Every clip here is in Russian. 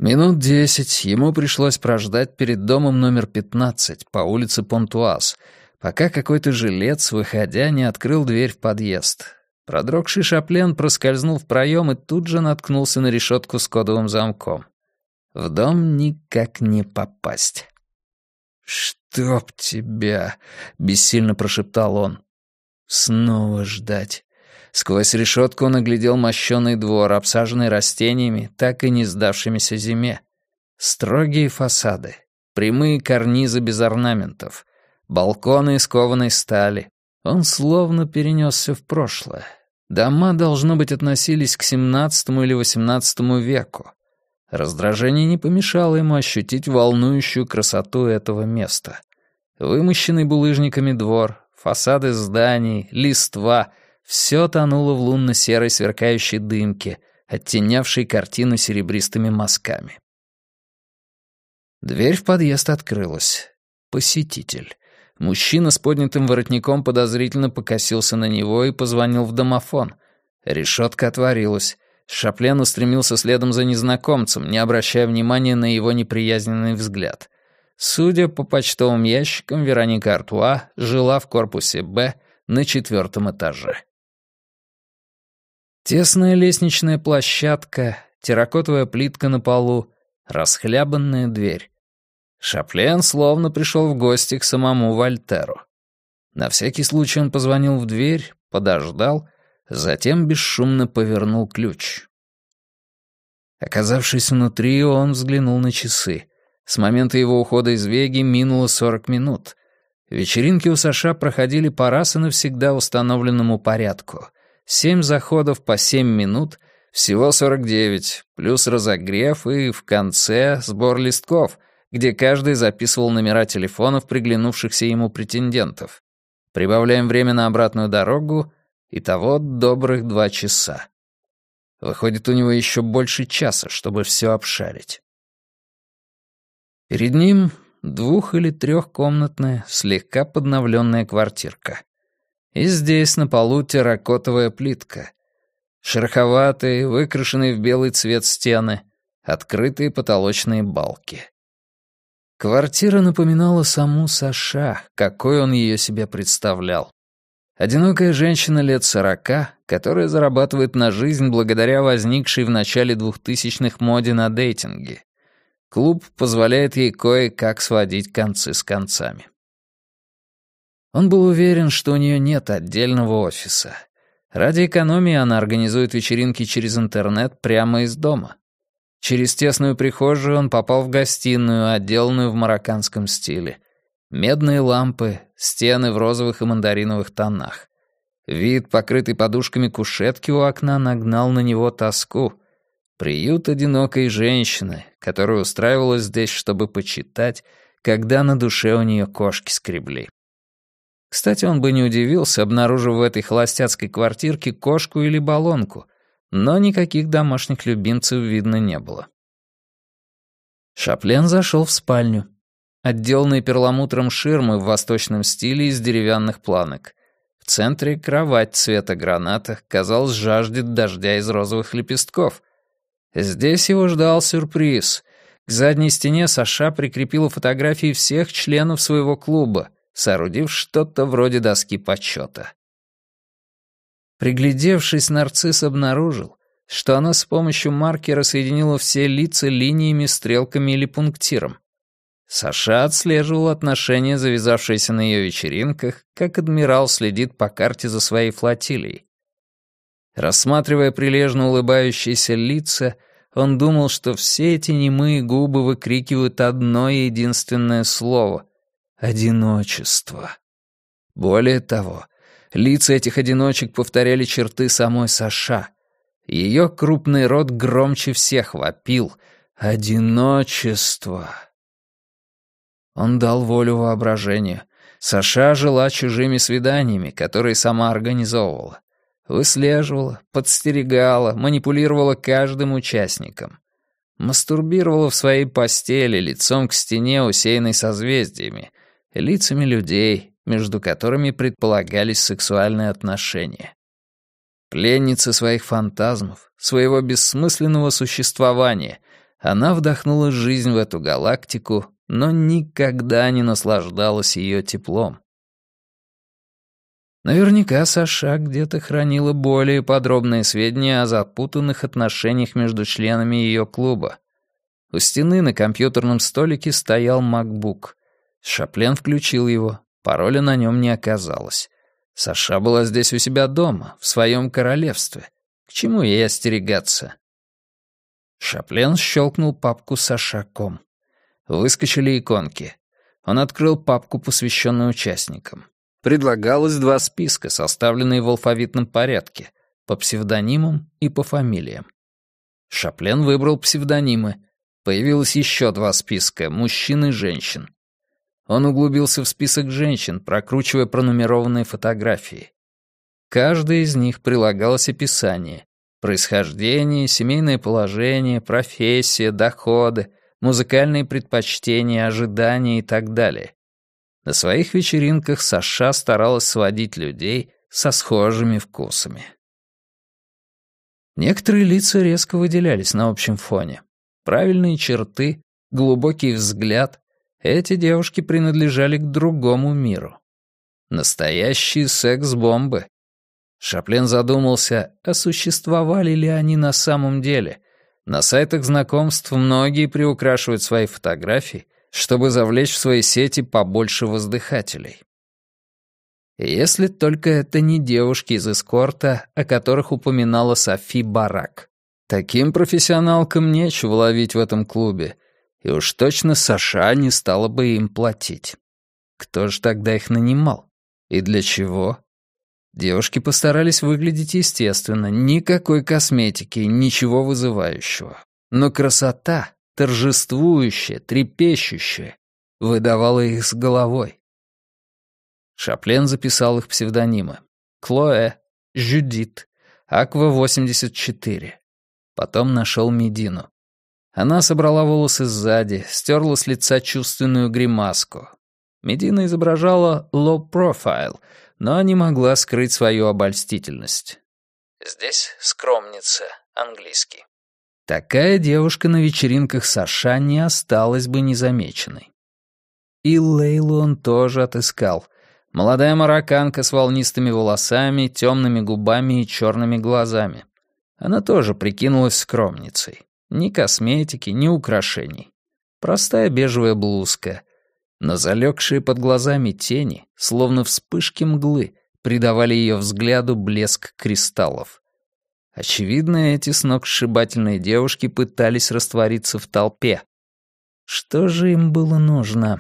Минут 10 ему пришлось прождать перед домом номер 15 по улице Понтуаз, пока какой-то жилец, выходя, не открыл дверь в подъезд. Продрогший Шаплен проскользнул в проем и тут же наткнулся на решетку с кодовым замком. В дом никак не попасть. «Чтоб тебя!» — бессильно прошептал он. «Снова ждать». Сквозь решетку он оглядел мощеный двор, обсаженный растениями, так и не сдавшимися зиме. Строгие фасады, прямые карнизы без орнаментов, балконы из кованой стали. Он словно перенесся в прошлое. Дома, должно быть, относились к XVII или XVIII веку. Раздражение не помешало ему ощутить волнующую красоту этого места. Вымощенный булыжниками двор, фасады зданий, листва — все тонуло в лунно-серой сверкающей дымке, оттенявшей картину серебристыми мазками. Дверь в подъезд открылась. Посетитель. Мужчина с поднятым воротником подозрительно покосился на него и позвонил в домофон. Решетка отворилась. Шаплен устремился следом за незнакомцем, не обращая внимания на его неприязненный взгляд. Судя по почтовым ящикам, Вероника Артуа жила в корпусе «Б» на 4-м этаже. Тесная лестничная площадка, терракотовая плитка на полу, расхлябанная дверь. Шаплен словно пришел в гости к самому Вольтеру. На всякий случай он позвонил в дверь, подождал, затем бесшумно повернул ключ. Оказавшись внутри, он взглянул на часы. С момента его ухода из Веги минуло 40 минут. Вечеринки у Саша проходили по раз и навсегда установленному порядку. 7 заходов по 7 минут, всего 49, плюс разогрев и, в конце, сбор листков, где каждый записывал номера телефонов приглянувшихся ему претендентов. Прибавляем время на обратную дорогу, итого добрых 2 часа. Выходит, у него еще больше часа, чтобы все обшарить. Перед ним 2- или 3-комнатная, слегка подновленная квартирка. И здесь на полу терракотовая плитка. Шероховатые, выкрашенные в белый цвет стены, открытые потолочные балки. Квартира напоминала саму Саша, какой он ее себе представлял. Одинокая женщина лет 40, которая зарабатывает на жизнь благодаря возникшей в начале 2000-х моде на дейтинге. Клуб позволяет ей кое-как сводить концы с концами. Он был уверен, что у нее нет отдельного офиса. Ради экономии она организует вечеринки через интернет прямо из дома. Через тесную прихожую он попал в гостиную, отделанную в марокканском стиле. Медные лампы, стены в розовых и мандариновых тонах. Вид, покрытый подушками кушетки у окна, нагнал на него тоску. Приют одинокой женщины, которая устраивалась здесь, чтобы почитать, когда на душе у нее кошки скребли. Кстати, он бы не удивился, обнаружив в этой холостяцкой квартирке кошку или баллонку, но никаких домашних любимцев видно не было. Шаплен зашел в спальню. Отделанные перламутром ширмы в восточном стиле из деревянных планок. В центре кровать цвета граната, казалось, жаждет дождя из розовых лепестков. Здесь его ждал сюрприз. К задней стене Саша прикрепила фотографии всех членов своего клуба, соорудив что-то вроде доски почета. Приглядевшись, нарцисс обнаружил, что она с помощью маркера соединила все лица линиями, стрелками или пунктиром. Саша отслеживал отношения, завязавшиеся на ее вечеринках, как адмирал следит по карте за своей флотилией. Рассматривая прилежно улыбающиеся лица, он думал, что все эти немые губы выкрикивают одно единственное слово — одиночество. Более того, лица этих одиночек повторяли черты самой Саша. Ее крупный рот громче всех вопил «Одиночество». Он дал волю воображению. Саша жила чужими свиданиями, которые сама организовывала. Выслеживала, подстерегала, манипулировала каждым участником. Мастурбировала в своей постели, лицом к стене, усеянной созвездиями, лицами людей, между которыми предполагались сексуальные отношения. Пленница своих фантазмов, своего бессмысленного существования, Она вдохнула жизнь в эту галактику, но никогда не наслаждалась ее теплом. Наверняка Саша где-то хранила более подробные сведения о запутанных отношениях между членами ее клуба. У стены на компьютерном столике стоял MacBook. Шаплен включил его, пароля на нем не оказалось. Саша была здесь у себя дома, в своем королевстве. К чему ей остерегаться? Шаплен щелкнул папку Саша.ком. Выскочили иконки. Он открыл папку, посвященную участникам. Предлагалось 2 списка, составленные в алфавитном порядке, по псевдонимам и по фамилиям. Шаплен выбрал псевдонимы. Появилось еще 2 списка — мужчин и женщин. Он углубился в список женщин, прокручивая пронумерованные фотографии. Каждой из них прилагалось описание: происхождение, семейное положение, профессия, доходы, музыкальные предпочтения, ожидания и так далее. На своих вечеринках Саша старалась сводить людей со схожими вкусами. Некоторые лица резко выделялись на общем фоне. Правильные черты, глубокий взгляд. Эти девушки принадлежали к другому миру. Настоящие секс-бомбы. Шаплен задумался, а существовали ли они на самом деле. На сайтах знакомств многие приукрашивают свои фотографии, чтобы завлечь в свои сети побольше воздыхателей. Если только это не девушки из эскорта, о которых упоминала Софи Барак. Таким профессионалкам нечего ловить в этом клубе, и уж точно Саша не стала бы им платить. Кто же тогда их нанимал? И для чего? Девушки постарались выглядеть естественно, никакой косметики, ничего вызывающего. Но красота, торжествующая, трепещущая, выдавала их с головой. Шаплен записал их псевдонимы: Клоэ, Жюдит, Аква-84. Потом нашел Медину. Она собрала волосы сзади, стерла с лица чувственную гримаску. Медина изображала low profile, но не могла скрыть свою обольстительность. Здесь скромница, английский. Такая девушка на вечеринках Саша не осталась бы незамеченной. И Лейлу он тоже отыскал. Молодая марокканка с волнистыми волосами, темными губами и черными глазами. Она тоже прикинулась скромницей. Ни косметики, ни украшений. Простая бежевая блузка. Но залегшие под глазами тени, словно вспышки мглы, придавали ее взгляду блеск кристаллов. Очевидно, эти сногсшибательные девушки пытались раствориться в толпе. Что же им было нужно?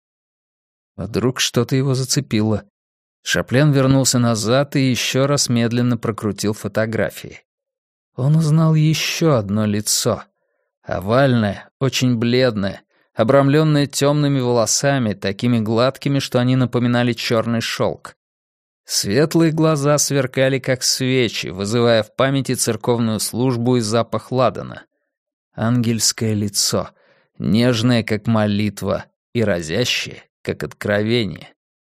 Вдруг что-то его зацепило. Шаплен вернулся назад и еще раз медленно прокрутил фотографии. Он узнал еще одно лицо. Овальное, очень бледное, обрамленное темными волосами, такими гладкими, что они напоминали черный шелк. Светлые глаза сверкали, как свечи, вызывая в памяти церковную службу и запах ладана. Ангельское лицо, нежное, как молитва, и разящее, как откровение.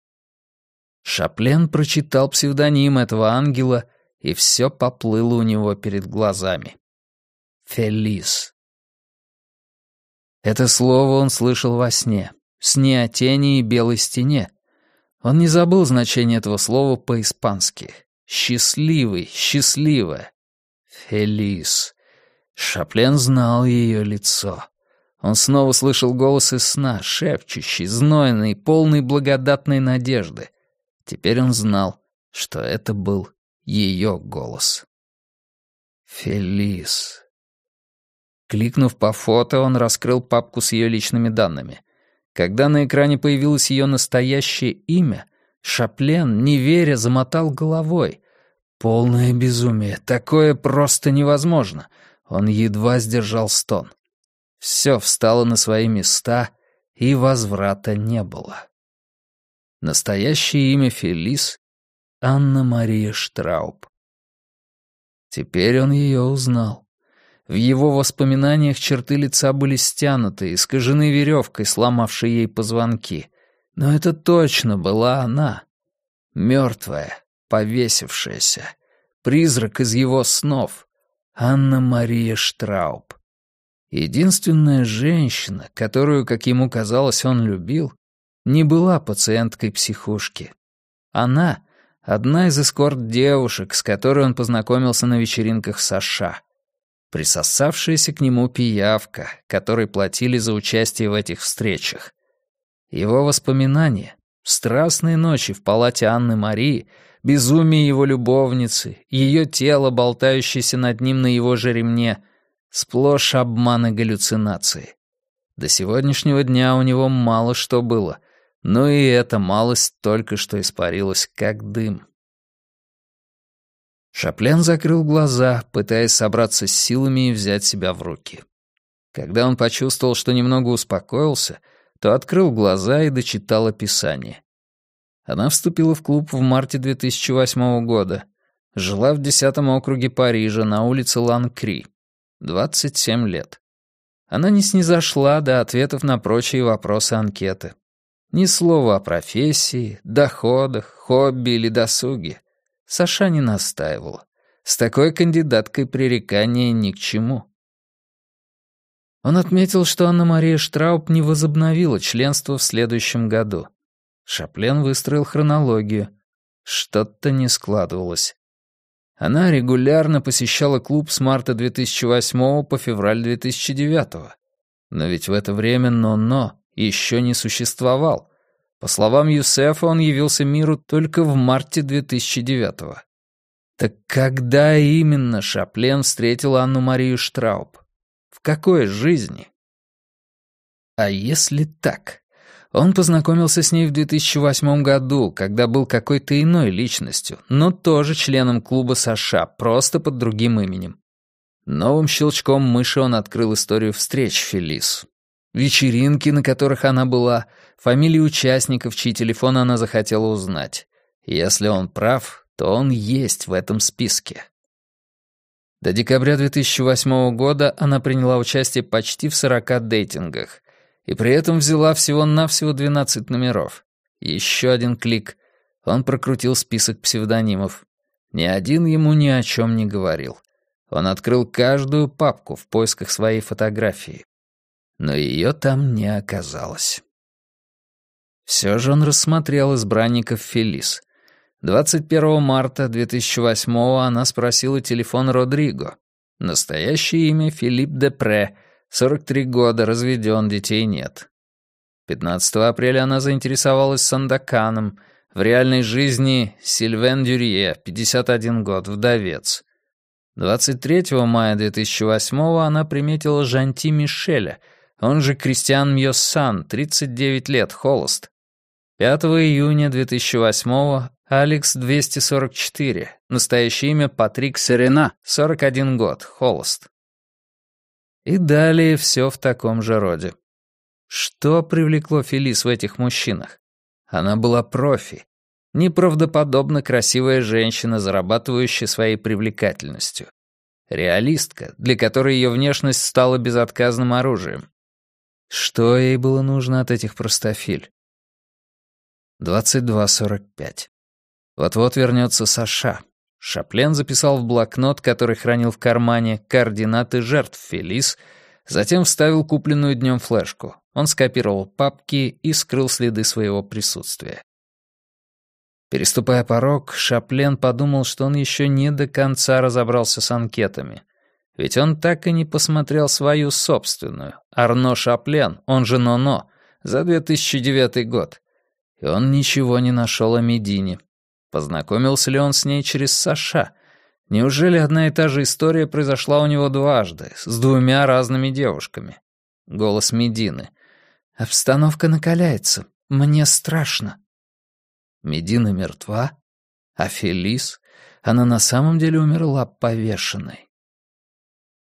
Шаплен прочитал псевдоним этого ангела, и все поплыло у него перед глазами. Фелис. Это слово он слышал во сне, сне о тени и белой стене. Он не забыл значение этого слова по-испански. Счастливый, счастливая. Фелис. Шаплен знал ее лицо. Он снова слышал голос из сна, шепчущий, знойный, полный благодатной надежды. Теперь он знал, что это был ее голос. Фелис. Кликнув по фото, он раскрыл папку с ее личными данными. Когда на экране появилось ее настоящее имя, Шаплен, не веря, замотал головой. Полное безумие, такое просто невозможно. Он едва сдержал стон. Все встало на свои места, и возврата не было. Настоящее имя Фелис — Анна-Мария Штрауб. Теперь он ее узнал. В его воспоминаниях черты лица были стянуты, искажены веревкой, сломавшей ей позвонки. Но это точно была она. Мертвая, повесившаяся. Призрак из его снов. Анна-Мария Штрауб. Единственная женщина, которую, как ему казалось, он любил, не была пациенткой психушки. Она — одна из эскорт-девушек, с которой он познакомился на вечеринках в США. Присосавшаяся к нему пиявка, которой платили за участие в этих встречах. Его воспоминания, страстные ночи в палате Анны Марии, безумие его любовницы, ее тело, болтающееся над ним на его же ремне, сплошь обман и галлюцинации. До сегодняшнего дня у него мало что было, но и эта малость только что испарилась, как дым. Шаплен закрыл глаза, пытаясь собраться с силами и взять себя в руки. Когда он почувствовал, что немного успокоился, то открыл глаза и дочитал описание. Она вступила в клуб в марте 2008 года. Жила в 10-м округе Парижа на улице Ланкри. 27 лет. Она не снизошла до ответов на прочие вопросы анкеты. Ни слова о профессии, доходах, хобби или досуге. Саша не настаивала. С такой кандидаткой пререкания ни к чему. Он отметил, что Анна-Мария Штрауб не возобновила членство в следующем году. Шаплен выстроил хронологию. Что-то не складывалось. Она регулярно посещала клуб с марта 2008 по февраль 2009. Но ведь в это время «Но-но» еще не существовал. По словам Юсефа, он явился миру только в марте 2009. Так когда именно Шаплен встретил Анну-Марию Штрауб? В какой жизни? А если так? Он познакомился с ней в 2008 году, когда был какой-то иной личностью, но тоже членом клуба США, просто под другим именем. Новым щелчком мыши он открыл историю встреч Фелис. Вечеринки, на которых она была, фамилии участников, чьи телефоны она захотела узнать. Если он прав, то он есть в этом списке. До декабря 2008 года она приняла участие почти в 40 дейтингах, и при этом взяла всего-навсего 12 номеров. Еще один клик. Он прокрутил список псевдонимов. Ни один ему ни о чем не говорил. Он открыл каждую папку в поисках своей фотографии. Но ее там не оказалось. Все же он рассмотрел избранников Фелис. 21 марта 2008 она спросила телефон Родриго. Настоящее имя Филипп Депре, 43 года, разведен, детей нет. 15 апреля она заинтересовалась Сандаканом. В реальной жизни Сильвен Дюрье, 51 год, вдовец. 23 мая 2008 она приметила Жанти Мишеля, он же Кристиан Мьоссан, 39 лет, холост. 5 июня 2008 Алекс 244, настоящее имя Патрик Серена, 41 год, холост. И далее все в таком же роде. Что привлекло Фелис в этих мужчинах? Она была профи. Неправдоподобно красивая женщина, зарабатывающая своей привлекательностью. Реалистка, для которой ее внешность стала безотказным оружием. Что ей было нужно от этих простофиль? 22:45. Вот-вот вернется Саша. Шаплен записал в блокнот, который хранил в кармане, координаты жертв Фелис, затем вставил купленную днем флешку. Он скопировал папки и скрыл следы своего присутствия. Переступая порог, Шаплен подумал, что он еще не до конца разобрался с анкетами. Ведь он так и не посмотрел свою собственную, Арно Шаплен, он же Но-Но, за 2009 год. И он ничего не нашел о Медине. Познакомился ли он с ней через Саша? Неужели одна и та же история произошла у него дважды, с двумя разными девушками? Голос Медины. «Обстановка накаляется. Мне страшно». Медина мертва? А Фелис? Она на самом деле умерла повешенной.